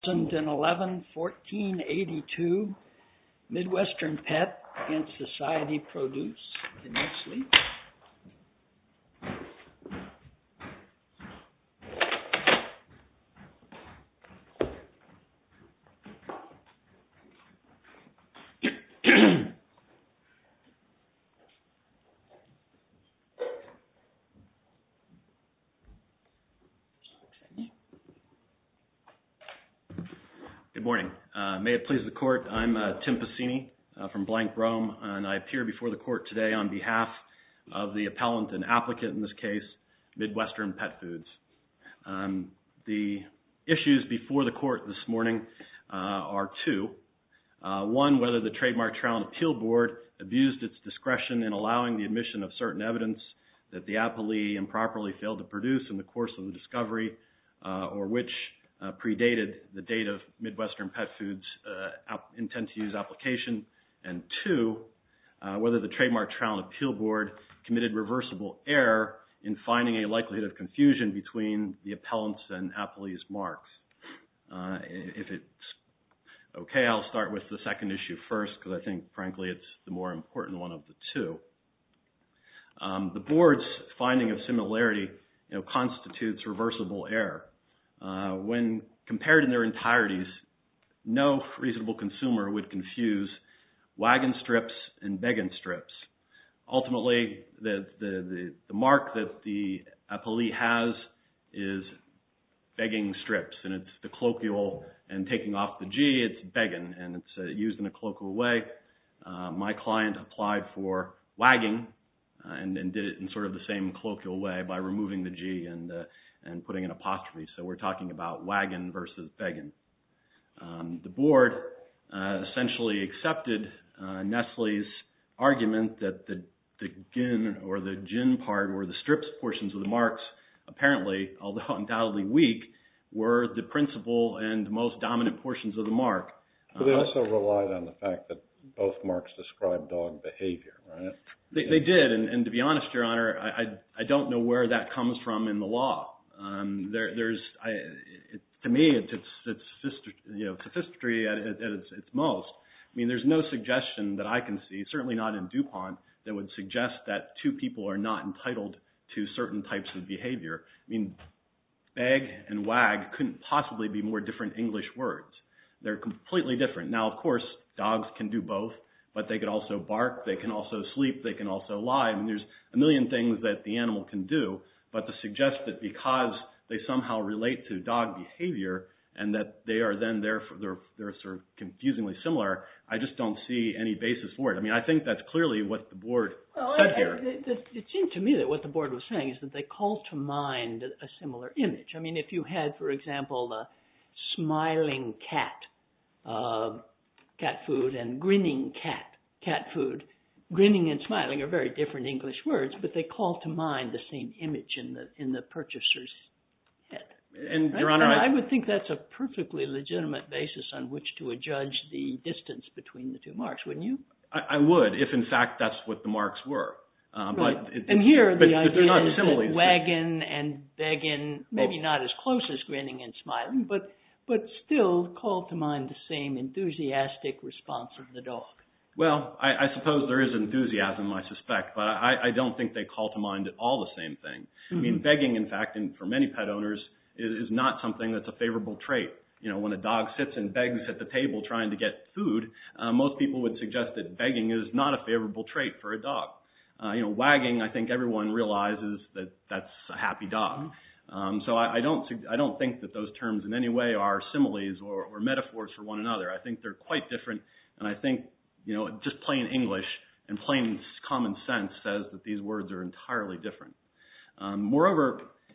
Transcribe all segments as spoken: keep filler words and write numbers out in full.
twenty eleven fourteen eighty-two Midwestern Pet against Society Produce. Nestle. Good morning. Uh, may it please the Court, I'm uh, Tim Pacini uh, from Blank Rome, and I appear before the Court today on behalf of the appellant and applicant in this case, Midwestern Pet Foods. Um, the issues before the Court this morning uh, are two. Uh, one, whether the Trademark Trial and Appeal Board abused its discretion in allowing the admission of certain evidence that the appellee improperly failed to produce in the course of the discovery, uh, or which Uh, predated the date of Midwestern Pet Foods' uh, intent-to-use application, and two, uh, whether the Trademark Trial and Appeal Board committed reversible error in finding a likelihood of confusion between the appellant's and appellee's marks. Uh, if it's okay, I'll start with the second issue first, because I think, frankly, it's the more important one of the two. Um, the Board's finding of similarity, you know, constitutes reversible error. Uh, when compared in their entireties, no reasonable consumer would confuse wagon strips and begging strips. Ultimately, the, the, the, the mark that the appellee has is begging strips, and it's the colloquial, and taking off the G, it's begging, and it's uh, used in a colloquial way. Uh, my client applied for wagging uh, and, and did it in sort of the same colloquial way by removing the G and uh, and putting an apostrophe. So we're talking about wagon versus begging. Um, the board uh, essentially accepted uh, Nestle's argument that the, the gin or the gin part or the strips portions of the marks, apparently, although undoubtedly weak, were the principal and most dominant portions of the mark. But they also relied on the fact that both marks describe dog behavior, right? They, they did, and, and to be honest, Your Honor, I, I, I don't know where that comes from in the law. Um, there, there's, I, it, to me, it's, it's, it's you know, sophistry at, at, at its, its most. I mean, there's no suggestion that I can see, certainly not in DuPont, that would suggest that two people are not entitled to certain types of behavior. I mean, beg and wag couldn't possibly be more different English words. They're completely different. Now, of course, dogs can do both, but they could also bark, they can also sleep, they can also lie. I mean, there's a million things that the animal can do. But to suggest that because they somehow relate to dog behavior and that they are then there for they're, they're sort of confusingly similar, I just don't see any basis for it. I mean, I think that's clearly what the board well, said I, here. I, it, it seemed to me that what the board was saying is that they called to mind a similar image. I mean, if you had, for example, the smiling cat, uh, cat food, and grinning cat, cat food, grinning and smiling are very different English words, but they call to mind the same image in the in the purchaser's head. And right? Your Honor, and I, I, I would think that's a perfectly legitimate basis on which to adjudge the distance between the two marks, wouldn't you? I, I would, if in fact that's what the marks were. Uh, right. But it, and here but the idea not is similes, that wagging and begging, maybe well, not as close as grinning and smiling, but but still call to mind the same enthusiastic response of the dog. Well, I, I suppose there is enthusiasm, I suspect, but I, I don't think they call to mind at all the same thing. Mm-hmm. I mean, begging, in fact, and for many pet owners, is, is not something that's a favorable trait. You know, when a dog sits and begs at the table trying to get food, uh, most people would suggest that begging is not a favorable trait for a dog. Uh, you know, wagging, I think everyone realizes that that's a happy dog. Mm-hmm. Um, so I, I don't I don't think that those terms in any way are similes or, or metaphors for one another. I think they're quite different, and I think You know, just plain English and plain common sense says that these words are entirely different. Um, moreover,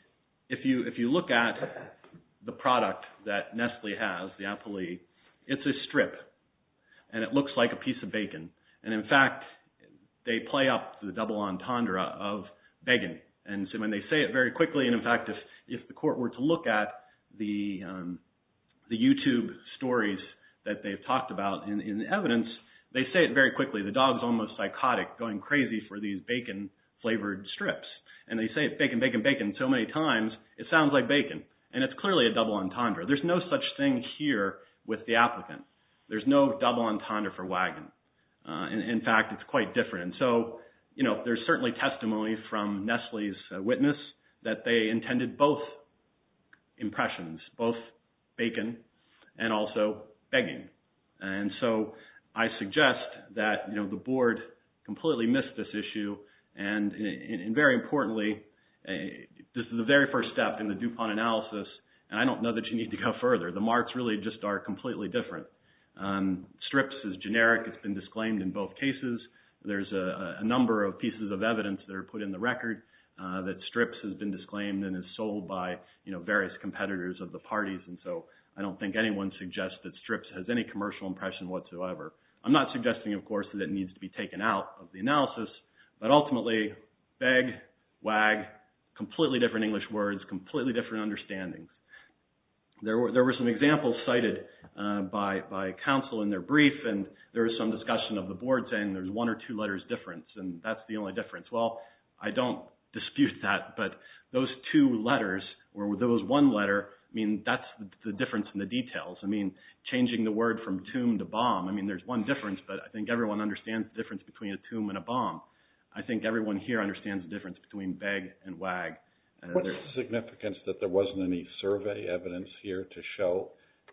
if you if you look at the product that Nestle has, the appellee, it's a strip, and it looks like a piece of bacon. And in fact, they play up the double entendre of begging. And so when they say it very quickly, and in fact, if if the court were to look at the um, the YouTube stories that they've talked about in, in the evidence, they say it very quickly. The dog's almost psychotic, going crazy for these bacon-flavored strips. And they say it, bacon, bacon, bacon, so many times, it sounds like bacon. And it's clearly a double entendre. There's no such thing here with the applicant. There's no double entendre for Wagon. Uh, in, in fact, it's quite different. And so, you know, there's certainly testimony from Nestle's uh, witness that they intended both impressions, both bacon and also begging. And so I suggest that, you know, the board completely missed this issue, and, and, and very importantly, uh, this is the very first step in the DuPont analysis, and I don't know that you need to go further. The marks really just are completely different. Um, Strips is generic. It's been disclaimed in both cases. There's a, a number of pieces of evidence that are put in the record uh, that Strips has been disclaimed and is sold by, you know, various competitors of the parties, and so I don't think anyone suggests that Strips has any commercial impression whatsoever. I'm not suggesting, of course, that it needs to be taken out of the analysis, but ultimately, beg, wag, completely different English words, completely different understandings. There were, there were some examples cited uh, by, by counsel in their brief, and there was some discussion of the board saying there's one or two letters difference, and that's the only difference. Well, I don't dispute that, but those two letters, or there was one letter, I mean, that's the, the difference in the details. I mean, changing the word from tomb to bomb, I mean, there's one difference, but I think everyone understands the difference between a tomb and a bomb. I think everyone here understands the difference between beg and wag. Uh, What's the significance that there wasn't any survey evidence here to show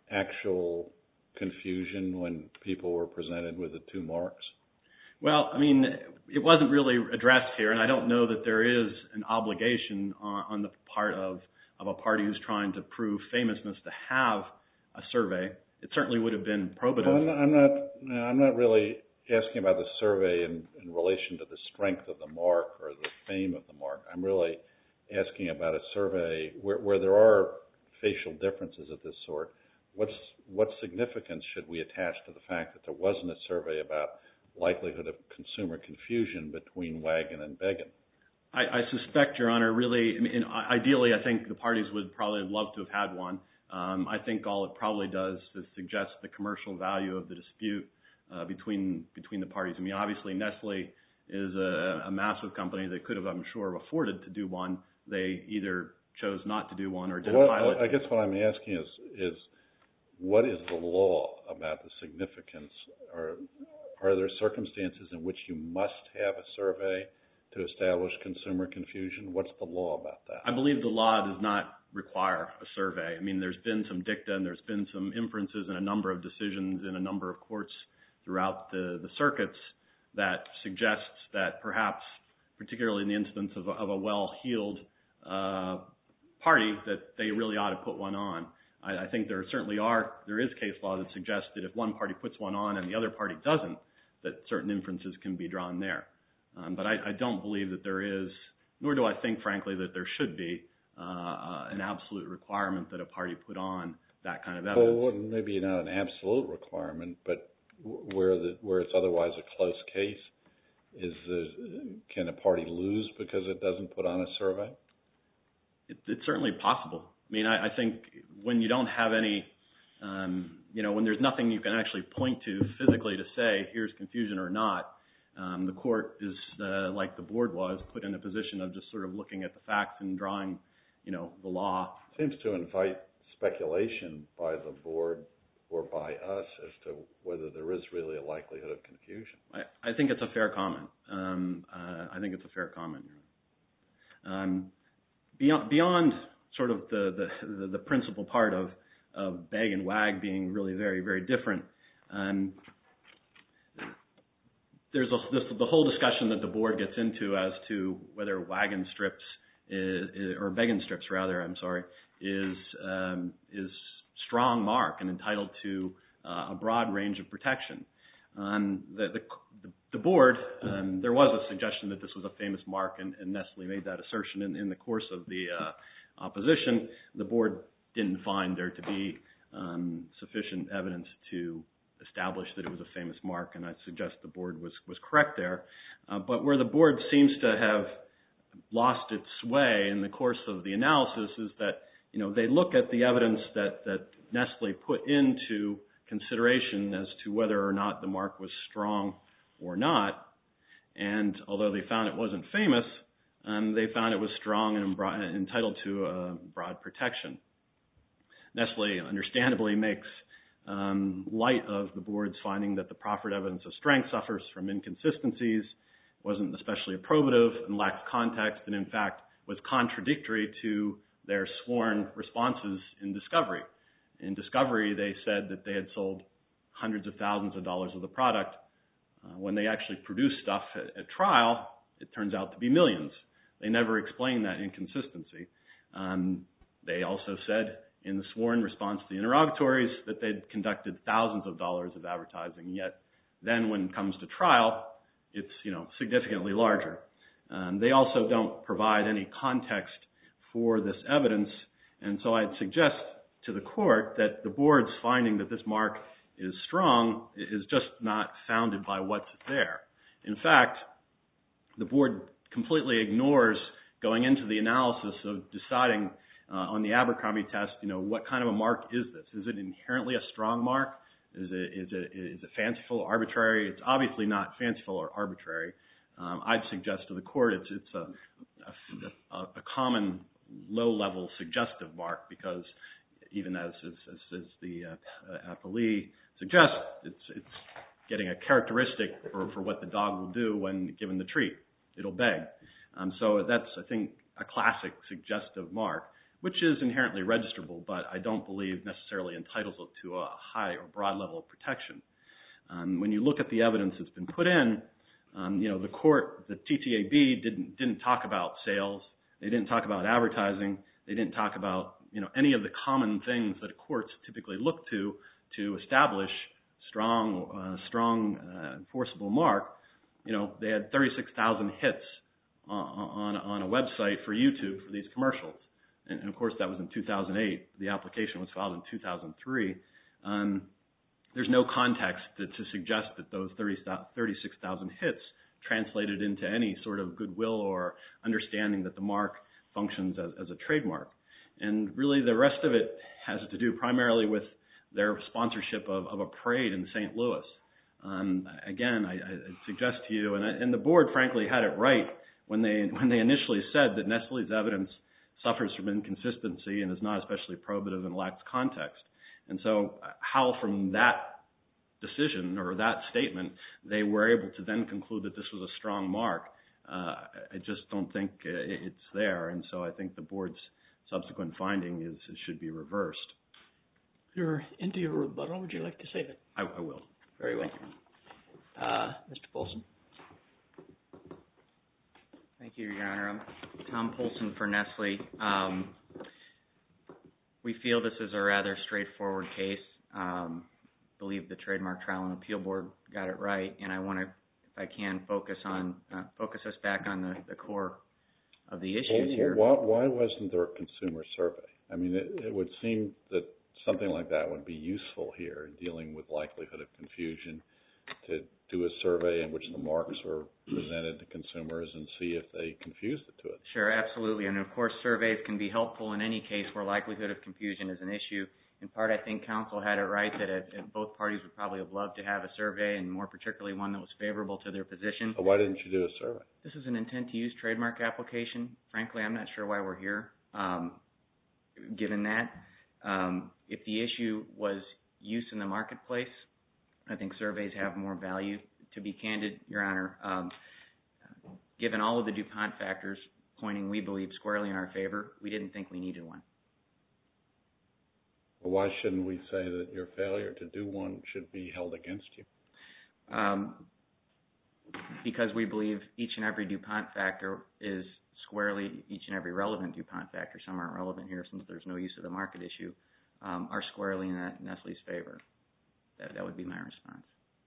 actual confusion when people were presented with the two marks? Well, I mean, it wasn't really addressed here, and I don't know that there is an obligation on, on the part of, of a party who's trying to prove famousness to have a survey. It certainly would have been probative. Well, I'm not, I'm not, I'm not really asking about the survey in, in relation to the strength of the mark or the fame of the mark. I'm really asking about a survey where, where there are facial differences of this sort. What's what significance should we attach to the fact that there wasn't a survey about likelihood of consumer confusion between wagon and beggin? I, I suspect, Your Honor, really, I mean, ideally, I think the parties would probably love to have had one. Um, I think all it probably does is suggest the commercial value of the dispute uh, between between the parties. I mean, obviously, Nestle is a, a massive company that could have, I'm sure, afforded to do one. They either chose not to do one or did well, a pilot. I guess what I'm asking is, is what is the law about the significance, or are there circumstances in which you must have a survey to establish consumer confusion? What's the law about that? I believe the law does not require a survey. I mean, there's been some dicta and there's been some inferences in a number of decisions in a number of courts throughout the, the circuits that suggests that perhaps, particularly in the instance of a, of a well-heeled uh, party, that they really ought to put one on. I, I think there certainly are, there is case law that suggests that if one party puts one on and the other party doesn't, that certain inferences can be drawn there. Um, but I, I don't believe that there is, nor do I think, frankly, that there should be uh, uh, an absolute requirement that a party put on that kind of evidence. Well, maybe not an absolute requirement, but where the where it's otherwise a close case, is the, can a party lose because it doesn't put on a survey? It, it's certainly possible. I mean, I, I think when you don't have any, um, you know, when there's nothing you can actually point to physically to say here's confusion or not, um, the court is, uh, like the board was, put in a position of just sort of looking at the facts and drawing, you know, the law. Seems to invite speculation by the board or by us as to whether there is really a likelihood of confusion. I, I think it's a fair comment. Um, uh, I think it's a fair comment. Um, beyond, beyond sort of the, the, the principal part of, of beg and wag being really very, very different, um, there's a, this, the whole discussion that the board gets into as to whether wagon strips is, is, or beggin strips rather, I'm sorry, is um, is strong mark and entitled to uh, a broad range of protection. Um, the, the, the board, um, there was a suggestion that this was a famous mark, and, and Nestle made that assertion in, in the course of the uh, opposition. The board didn't find there to be um, sufficient evidence to establish that it was a famous mark, and I suggest the board was, was correct there. Uh, but where the board seems to have lost its way in the course of the analysis is that, you know, they look at the evidence that, that Nestle put into consideration as to whether or not the mark was strong or not, and although they found it wasn't famous, um, they found it was strong and embro- entitled to uh, broad protection. Nestle understandably makes um, light of the board's finding that the proffered evidence of strength suffers from inconsistencies, wasn't especially probative, and lacked context, and in fact was contradictory to their sworn responses in discovery. In discovery, they said that they had sold hundreds of thousands of dollars of the product. Uh, when they actually produced stuff at, at trial, it turns out to be millions. They never explained that inconsistency. Um, they also said in the sworn response to the interrogatories that they'd conducted thousands of dollars of advertising, yet then when it comes to trial, it's, you know, significantly larger. Um, they also don't provide any context for this evidence, and so I'd suggest to the court that the board's finding that this mark is strong is just not founded by what's there. In fact, the board completely ignores going into the analysis of deciding uh, on the Abercrombie test, you know, what kind of a mark is this? Is it inherently a strong mark? Is it, is it, is it fanciful, arbitrary? It's obviously not fanciful or arbitrary. Um, I'd suggest to the court it's, it's a, a, a common low-level suggestive mark because even as, as, as, as the uh, appellee suggests, it's, it's getting a characteristic for, for what the dog will do when given the treat. It'll beg. Um, so that's, I think, a classic suggestive mark, which is inherently registrable, but I don't believe necessarily entitles it to a high or broad level of protection. Um, when you look at the evidence that's been put in, um, you know, the court, the T T A B didn't didn't talk about sales. They didn't talk about advertising. They didn't talk about, you know, any of the common things that courts typically look to to establish strong, uh, strong, uh, enforceable mark. You know, they had thirty-six thousand hits on, on, on a website for YouTube for these commercials. And, and of course, that was in two thousand eight. The application was filed in two thousand three. Um, there's no context to, to suggest that those thirty-six thousand hits translated into any sort of goodwill or understanding that the mark functions as, as a trademark. And really, the rest of it has to do primarily with their sponsorship of, of a parade in Saint Louis. Um, again, I, I suggest to you, and, I, and the board, frankly, had it right when they when they initially said that Nestle's evidence suffers from inconsistency and is not especially probative and lacks context. And so how from that decision or that statement they were able to then conclude that this was a strong mark, uh, I just don't think it's there. And so I think the board's subsequent finding is should be reversed. You're into your rebuttal. Would you like to save it? I, I will. Very well. Uh, Mister Polson. Thank you, Your Honor. I'm Tom Polson for Nestle. Um, we feel this is a rather straightforward case. Um, believe the Trademark Trial and Appeal Board got it right, and I want to, if I can, focus on uh, focus us back on the, the core of the issues well, here. Why, why wasn't there a consumer survey? I mean, it, it would seem that something like that would be useful here in dealing with likelihood of confusion, to do a survey in which the marks are presented to consumers and see if they confused it to it. Sure, absolutely. And of course, surveys can be helpful in any case where likelihood of confusion is an issue. In part, I think counsel had it right that it, it, both parties would probably have loved to have a survey, and more particularly one that was favorable to their position. So why didn't you do a survey? This is an intent-to-use trademark application. Frankly, I'm not sure why we're here, um, given that. Um, if the issue was use in the marketplace, I think surveys have more value. To be candid, Your Honor, um, given all of the DuPont factors pointing, we believe, squarely in our favor, we didn't think we needed one. Well, why shouldn't we say that your failure to do one should be held against you? Um, because we believe each and every DuPont factor is squarely, each and every relevant DuPont factor, some aren't relevant here since there's no use of the market issue, um, are squarely in Nestle's favor. That, that would be my response.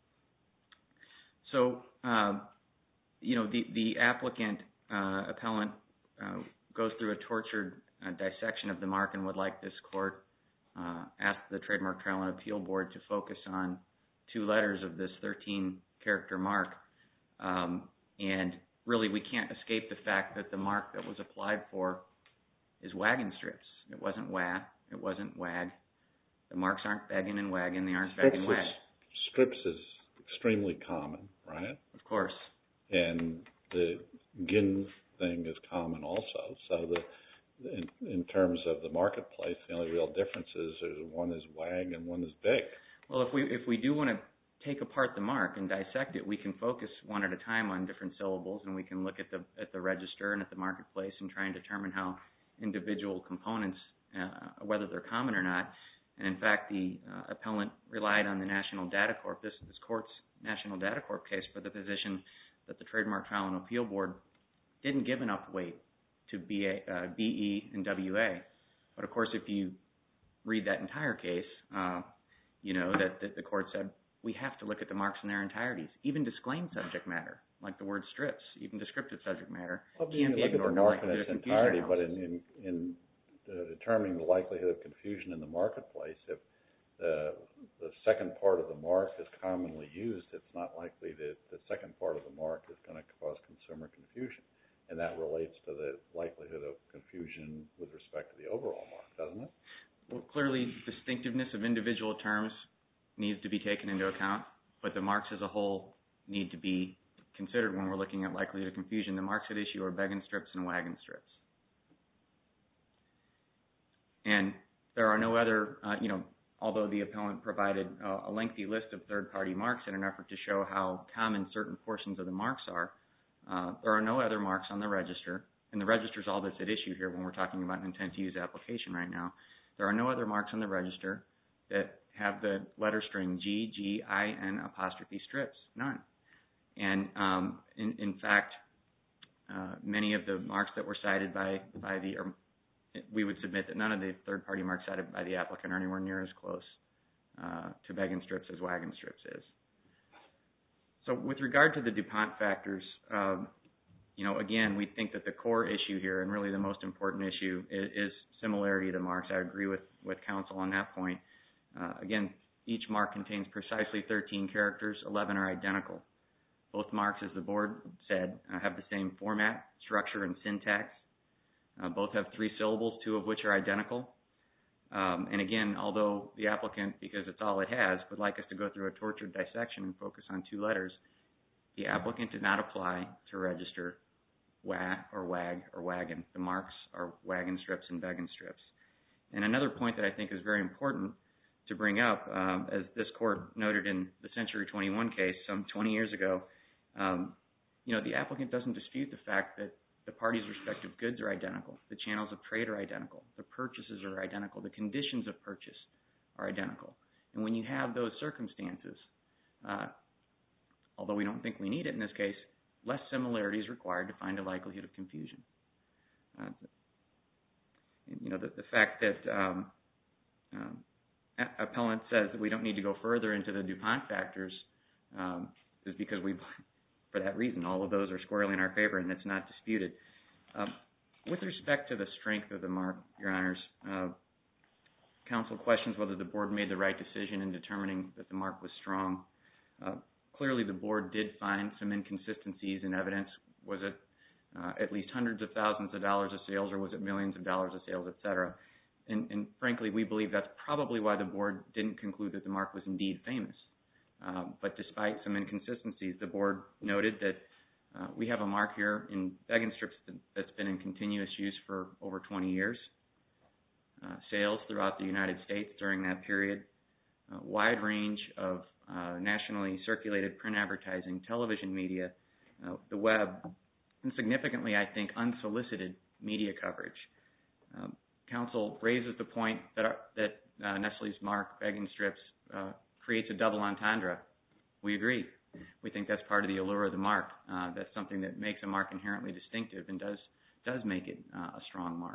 So, uh, you know, the, the applicant, uh, appellant, uh, goes through a tortured uh, dissection of the mark and would like this court uh, ask the Trademark Trial and Appeal Board to focus on two letters of this thirteen character mark. Um, and really, we can't escape the fact that the mark that was applied for is wagon strips. It wasn't W A, it wasn't WAG. The marks aren't begging and wagging, they aren't begging wag. Strips is extremely common, right? Of course. And the Gin thing is common also. So the in, in terms of the marketplace, the only real difference is one is WAG and one is BIG. Well, if we if we do want to take apart the mark and dissect it, we can focus one at a time on different syllables, and we can look at the at the register and at the marketplace and try and determine how individual components, uh, whether they're common or not. And in fact, the uh, appellant relied on the National Data Corp, this, this court's National Data Corp case, for the position that the Trademark Trial and Appeal Board didn't give enough weight to B, A, uh, B E and W A. But of course, if you read that entire case, uh, you know that, that the court said we have to look at the marks in their entireties, even disclaimed subject matter, like the word strips, even descriptive subject matter. Well, you can look at the mark in its entirety, but in, in, in uh, determining the likelihood of confusion in the marketplace, if the, the second part of the mark is commonly used, it's not likely that the second part of the mark is going to cause consumer confusion. And that relates to the likelihood of confusion with respect to the overall mark, doesn't it? Well, clearly, distinctiveness of individual terms needs to be taken into account, but the marks as a whole need to be considered when we're looking at likelihood of confusion. The marks at issue are Beggin' strips and Waggin' strips. And there are no other, uh, you know, although the appellant provided uh, a lengthy list of third-party marks in an effort to show how common certain portions of the marks are, uh, there are no other marks on the register, and the register is all that's at issue here when we're talking about an intent-to-use application right now. There are no other marks on the register that have the letter string G, G, I, N apostrophe strips, none. And um, in, in fact, uh, many of the marks that were cited by, by the, or we would submit that none of the third-party marks cited by the applicant are anywhere near as close uh, to Beggin' strips as Waggin' strips is. So with regard to the DuPont factors, um, you know, again, we think that the core issue here, and really the most important issue, is, is similarity of the marks. I agree with, with counsel on that point. Uh, again, each mark contains precisely thirteen characters, eleven are identical. Both marks, as the board said, uh, have the same format, structure, and syntax. Uh, both have three syllables, two of which are identical. Um, and again, although the applicant, because it's all it has, would like us to go through a tortured dissection and focus on two letters, the applicant did not apply to register W A or WAG or Waggin. The marks are Waggin' strips and Beggin' strips. And another point that I think is very important to bring up, um, as this court noted in the Century twenty-one case some twenty years ago, um, you know, the applicant doesn't dispute the fact that the parties' respective goods are identical, the channels of trade are identical, the purchases are identical, the conditions of purchase are identical. And when you have those circumstances, uh, although we don't think we need it in this case, less similarity is required to find a likelihood of confusion. Uh, you know, the, the fact that um, um, appellant says that we don't need to go further into the DuPont factors um, is because we, for that reason, all of those are squarely in our favor and it's not disputed. Um, with respect to the strength of the mark, Your Honors, uh, counsel questions whether the board made the right decision in determining that the mark was strong. Uh, clearly, the board did find some inconsistencies in evidence. Was it uh, at least hundreds of thousands of dollars of sales, or was it millions of dollars of sales, et cetera? And, and frankly, we believe that's probably why the board didn't conclude that the mark was indeed famous. Um, but despite some inconsistencies, the board noted that uh, we have a mark here in Beggin' strips that's been in continuous use for over twenty years. Uh, sales throughout the United States during that period, a wide range of uh, nationally circulated print advertising, television media, uh, the web, and significantly, I think, unsolicited media coverage. Um, counsel raises the point that, our, that uh, Nestle's mark, Beggin' strips, uh, creates a double entendre. We agree. We think that's part of the allure of the mark. Uh, that's something that makes a mark inherently distinctive and does, does make it uh, a strong mark.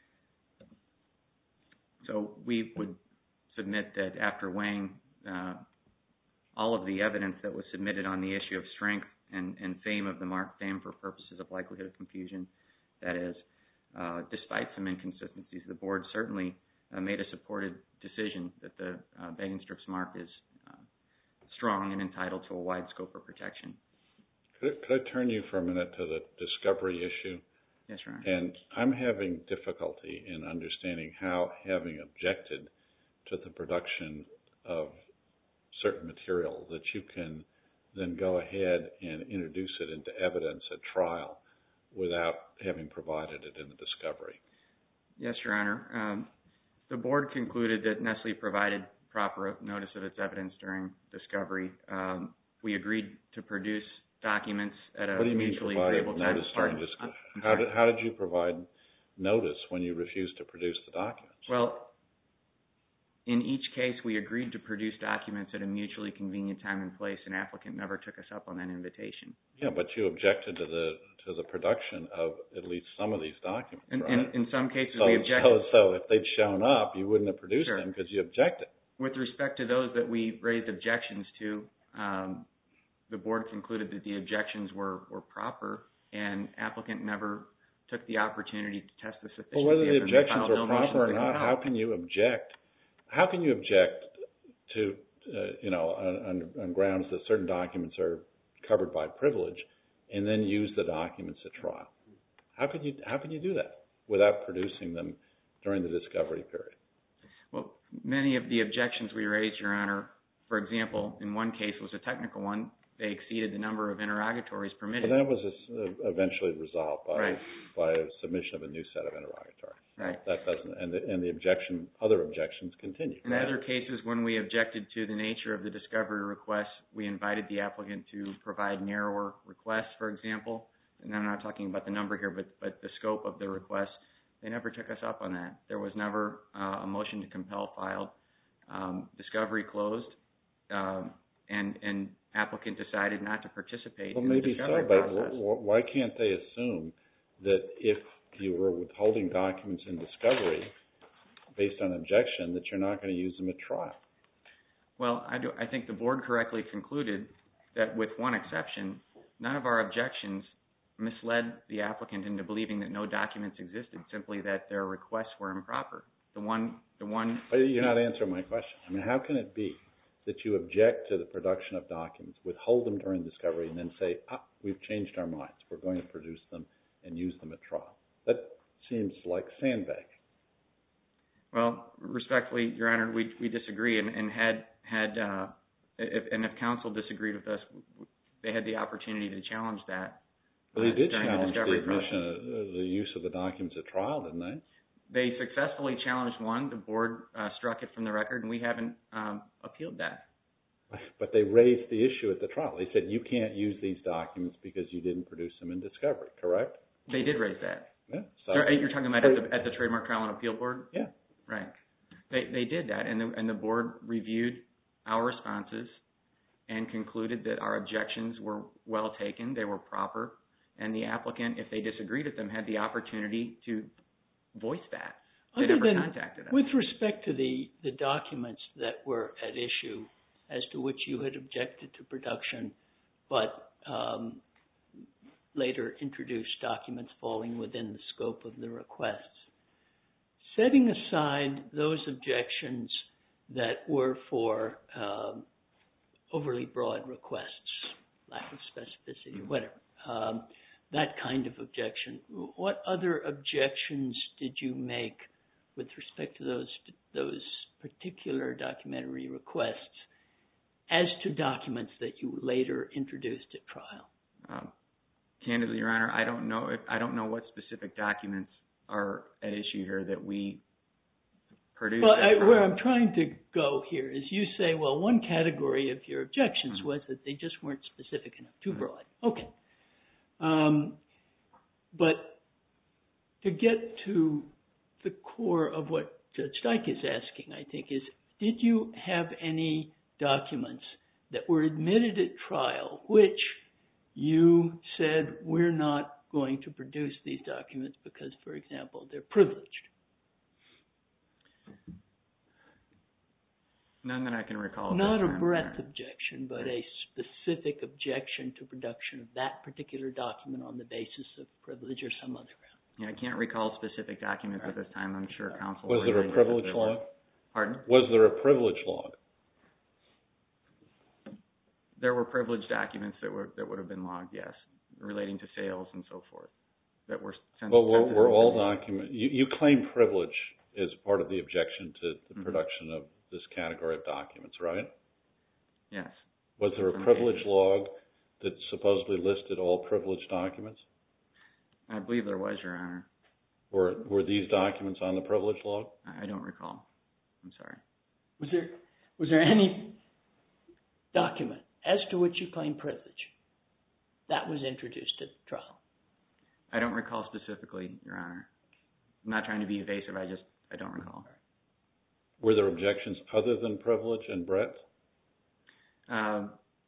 So we would submit that after weighing uh, all of the evidence that was submitted on the issue of strength and, and fame of the mark, fame for purposes of likelihood of confusion, that is, uh, despite some inconsistencies, the board certainly uh, made a supported decision that the uh, Beggin' strips mark is uh, strong and entitled to a wide scope of protection. Could, could I turn you for a minute to the discovery issue? Yes, Your Honor. And I'm having difficulty in understanding how, having objected to the production of certain material, that you can then go ahead and introduce it into evidence at trial without having provided it in the discovery. Yes, Your Honor. Um, the board concluded that Nestle provided proper notice of its evidence during discovery. Um, we agreed to produce documents at a what do you mutually mean agreeable time. notice during discovery? How did, how did you provide notice when you refused to produce the documents? Well, in each case, we agreed to produce documents at a mutually convenient time and place. An applicant never took us up on that invitation. Yeah, but you objected to the to the production of at least some of these documents, In, right? in, in some cases, so, we objected. So, so if they'd shown up, you wouldn't have produced Sure. them because you objected. With respect to those that we raised objections to, um, the board concluded that the objections were, were proper, and applicant never took the opportunity to test the sufficiency Well, whether the of them. objections They are filed no proper or motions to not, compel. how can you object? How can you object to, uh, you know, on, on, on grounds that certain documents are covered by privilege, and then use the documents at trial? How can you how can you do that without producing them during the discovery period? Well, many of the objections we raised, Your Honor, for example, in one case was a technical one. They exceeded the number of interrogatories permitted. Well, that was uh, eventually resolved by Right. by a submission of a new set of interrogatories. Right. That doesn't, and the, and the objection, other objections continue. In right? other cases, when we objected to the nature of the discovery request, we invited the applicant to provide narrower requests, for example. And I'm not talking about the number here, but, but the scope of the request. They never took us up on that. There was never uh, a motion to compel filed. Um, discovery closed, um, and, and applicant decided not to participate Well, in the maybe discovery so, but process. w- w- why can't they assume that if you were withholding documents in discovery based on objection, that you're not going to use them at trial? Well, I, do, I think the board correctly concluded that with one exception, none of our objections misled the applicant into believing that no documents existed, simply that their requests were improper. The one, the one. But you're not answering my question. I mean, how can it be that you object to the production of documents, withhold them during discovery, and then say, ah, we've changed our minds. We're going to produce them and use them at trial? That seems like sandbagging. Well, respectfully, Your Honor, we we disagree, and, and had had uh, if, and if counsel disagreed with us, they had the opportunity to challenge that. Well, they uh, did during challenge the the discovery admission, process. of, the use of the documents at trial, didn't they? They successfully challenged one. The board uh, struck it from the record, and we haven't um, appealed that. But they raised the issue at the trial. They said you can't use these documents because you didn't produce them in discovery, correct? They did raise that. Yeah. So, You're, you're talking about at the, at the Trademark Trial and Appeal Board? yeah. Right. They they did that, and the, and the board reviewed our responses and concluded that our objections were well taken, they were proper, and the applicant, if they disagreed with them, had the opportunity to voice that. They Other never than, contacted us. with respect to the, the documents that were at issue, as to which you had objected to production, but um, later introduced documents falling within the scope of the requests, setting aside those objections that were for um, overly broad requests, lack of specificity, whatever, um, that kind of objection, what other objections did you make with respect to those those particular documentary requests as to documents that you later introduced at trial? Um, candidly, Your Honor, I don't know if I don't know what specific documents are at issue here that we produced. Well, I, where I'm trying to go here is you say, well, one category of your objections Mm-hmm. was that they just weren't specific enough, too broad. Okay. Um, but to get to the core of what Judge Dyke is asking, I think, is did you have any documents that were admitted at trial which you said we're not going to produce these documents because, for example, they're privileged? None that I can recall. at Not this a time, breadth Your Honor. objection, but a specific objection to production of that particular document on the basis of privilege or some other ground. Yeah, I can't recall specific documents at this time. I'm sure counsel. Was will there a remind us privilege if there were. log? Pardon? Was there a privilege log? There were privileged documents that were that would have been logged, yes, relating to sales and so forth, that were sent. Well, were, were all documents, you, you claim privilege as part of the objection to the Mm-hmm. production of this category of documents, right? Yes. Was there a Some privilege cases. log that supposedly listed all privileged documents? I believe there was, Your Honor. Were were these documents on the privilege log? I don't recall. I'm sorry. Was there was there any document as to which you claim privilege that was introduced at the trial? I don't recall specifically, Your Honor. I'm not trying to be evasive. I just I don't recall. Were there objections other than privilege and breadth? Uh,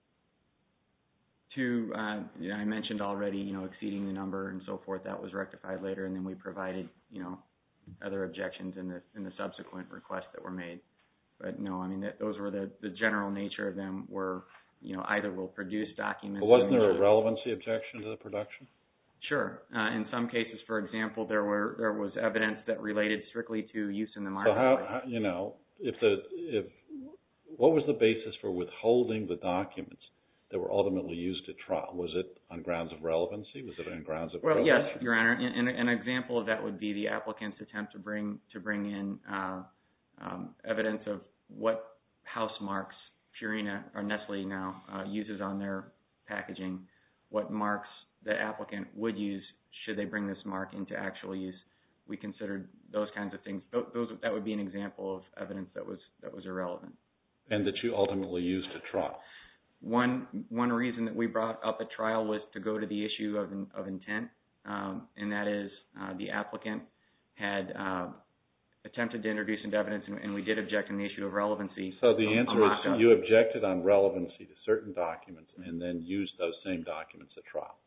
to uh, you know, I mentioned already, you know, exceeding the number and so forth. That was rectified later, and then we provided, you know, other objections in the in the subsequent requests that were made. But no, I mean that, those were the the general nature of them were, you know, either will produce documents. But wasn't there a relevancy objection to the production? Sure. Uh, in some cases, for example, there were there was evidence that related strictly to use in the market. So how, how you know if the if what was the basis for withholding the documents that were ultimately used at trial? Was it on grounds of relevancy? Was it on grounds of well, privilege? yes, Your Honor. And, and an example of that would be the applicant's attempt to bring to bring in uh, um, evidence of what house marks Purina or Nestle now uh, uses on their packaging, what marks the applicant would use should they bring this mark into actual use. We considered those kinds of things. Those, those that would be an example of evidence that was that was irrelevant. And that you ultimately used at trial. One one reason that we brought up at trial was to go to the issue of of intent, um, and that is uh, the applicant had uh, attempted to introduce into evidence, and, and we did object on the issue of relevancy. So the answer is you objected on relevancy to certain documents and then used those same documents at trial.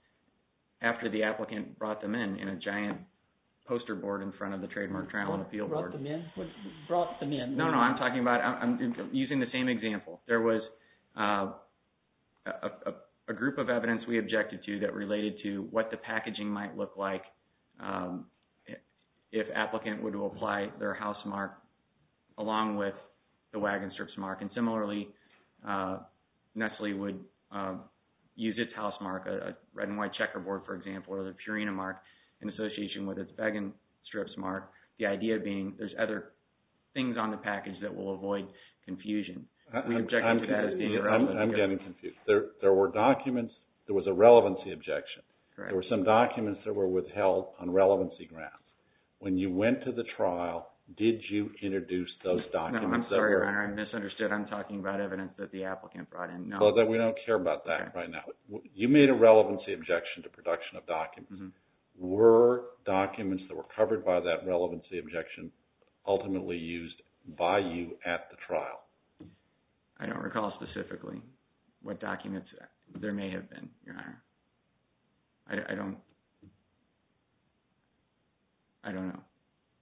After the applicant brought them in in a giant poster board in front of the Trademark Trial and Appeal brought Board. Them in? What, brought them in? No, no, I'm talking about, I'm, I'm using the same example. There was uh, a, a, a group of evidence we objected to that related to what the packaging might look like um, if applicant were to apply their house mark along with the Wagon Strips mark. And similarly, uh, Nestle would uh, use its house mark, a, a red and white checkerboard, for example, or the Purina mark in association with its Wagon Strips mark. The idea being there's other things on the package that will avoid confusion. We objected I'm, to that as being I'm, irrelevant. I'm getting confused. There, there were documents, there was a relevancy objection. Correct. There were some documents that were withheld on relevancy grounds. When you went to the trial, did you introduce those documents? No, I'm sorry, Your Honor, I misunderstood. I'm talking about evidence that the applicant brought in. No. Well, that we don't care about that Okay. right now. You made a relevancy objection to production of documents. Mm-hmm. Were documents that were covered by that relevancy objection ultimately used by you at the trial? I don't recall specifically what documents there may have been, Your Honor. I, I don't. I don't know.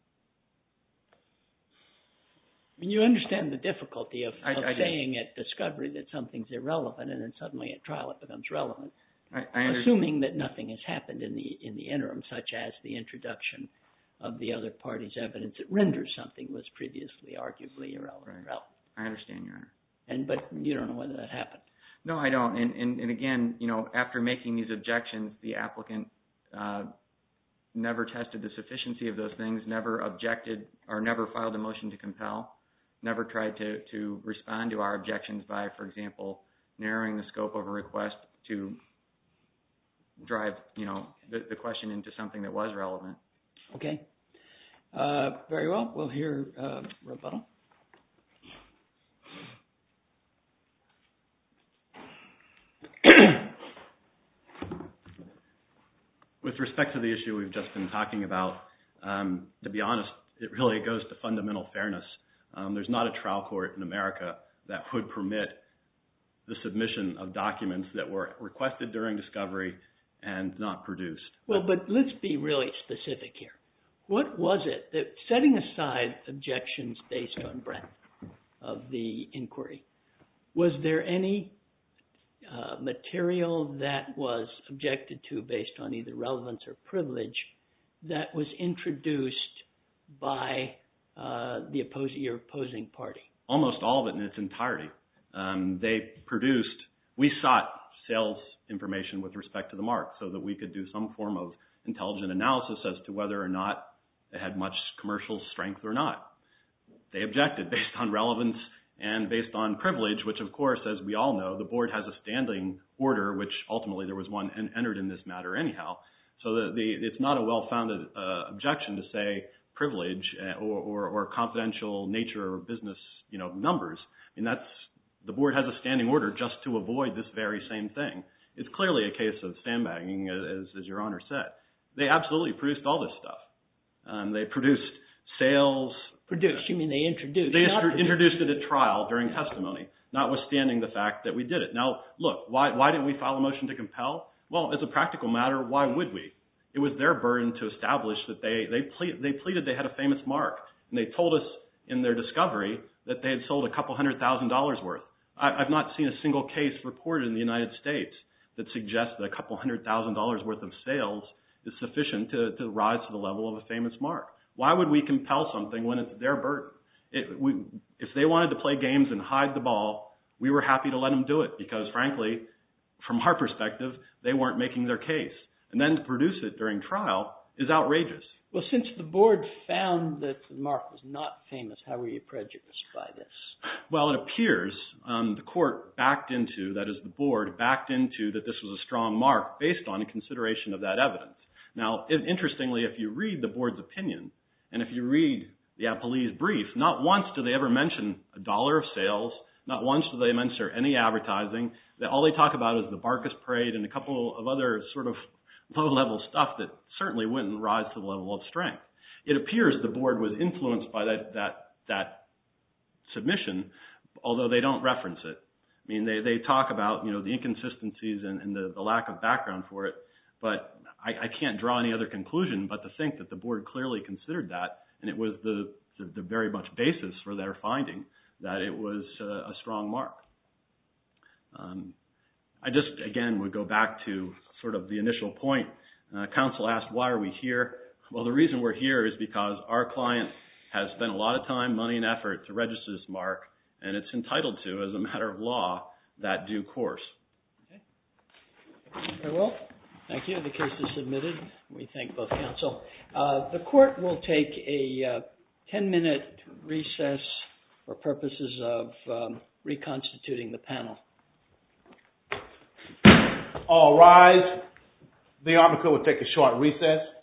I mean, you understand the difficulty of, I, of I saying at discovery that something's irrelevant, and then suddenly at trial it becomes relevant. I, I understand. Assuming that nothing has happened in the in the interim, such as the introduction of the other party's evidence that renders something was previously arguably irrelevant. Right. I understand, Your Honor. And but you don't know whether that happened. No, I don't. And, and, and again, you know, after making these objections, the applicant uh, never tested the sufficiency of those things, never objected or never filed a motion to compel, never tried to, to respond to our objections by, for example, narrowing the scope of a request to drive, you know, the, the question into something that was relevant. Okay. Uh, very well. We'll hear uh, rebuttal. With respect to the issue we've just been talking about, um, to be honest, it really goes to fundamental fairness. Um, there's not a trial court in America that would permit the submission of documents that were requested during discovery and not produced. Well, but let's be really specific here. What was it that, setting aside objections based on breadth of the inquiry, was there any uh, material that was objected to based on either relevance or privilege that was introduced by uh, the opposing, your opposing party? Almost all of it in its entirety. Um, they produced, we sought sales information with respect to the mark so that we could do some form of intelligent analysis as to whether or not it had much commercial strength or not. They objected based on relevance and based on privilege, which of course, as we all know, the board has a standing order, which ultimately there was one entered in this matter anyhow, So the, the, it's not a well-founded uh, objection to say privilege or, or, or confidential nature or business, you know, numbers. I mean, that's, the board has a standing order just to avoid this very same thing. It's clearly a case of sandbagging, as, as Your Honor said. They absolutely produced all this stuff. Um, they produced sales. Produced? You mean they introduced? They not introduced it at trial during testimony, notwithstanding the fact that we did it. Now, look, why, why didn't we file a motion to compel? Well, as a practical matter, why would we? It was their burden to establish that they, they, ple- they pleaded they had a famous mark. And they told us in their discovery that they had sold a couple hundred thousand dollars worth. I, I've not seen a single case reported in the United States that suggests that a couple hundred thousand dollars worth of sales is sufficient to, to rise to the level of a famous mark. Why would we compel something when it's their burden? It, we, if they wanted to play games and hide the ball, we were happy to let them do it because, frankly, from our perspective, they weren't making their case. And then to produce it during trial is outrageous. Well, since the board found that the mark was not famous, how were you prejudiced by this? Well, it appears um, the court backed into, that is the board, backed into that this was a strong mark based on a consideration of that evidence. Now, if, interestingly, if you read the board's opinion, and if you read the appellee's brief, not once do they ever mention a dollar of sales, not once do they mention any advertising. That all they talk about is the Barkus Parade and a couple of other sort of low-level stuff that certainly wouldn't rise to the level of strength. It appears the board was influenced by that that that submission, although they don't reference it. I mean, they, they talk about, you know, the inconsistencies and, and the, the lack of background for it, but I, I can't draw any other conclusion but to think that the board clearly considered that, and it was the, the, the very much basis for their finding that it was uh, a strong mark. Um, I just, again, would go back to sort of the initial point. Uh, counsel asked, why are we here? Well, the reason we're here is because our client has spent a lot of time, money, and effort to register this mark, and it's entitled to, as a matter of law, that due course. Okay. Very well. Thank you. The case is submitted. We thank both counsel. Uh, the court will take a ten-minute uh, recess for purposes of um, reconstituting the panel. All rise. The Army Court will take a short recess.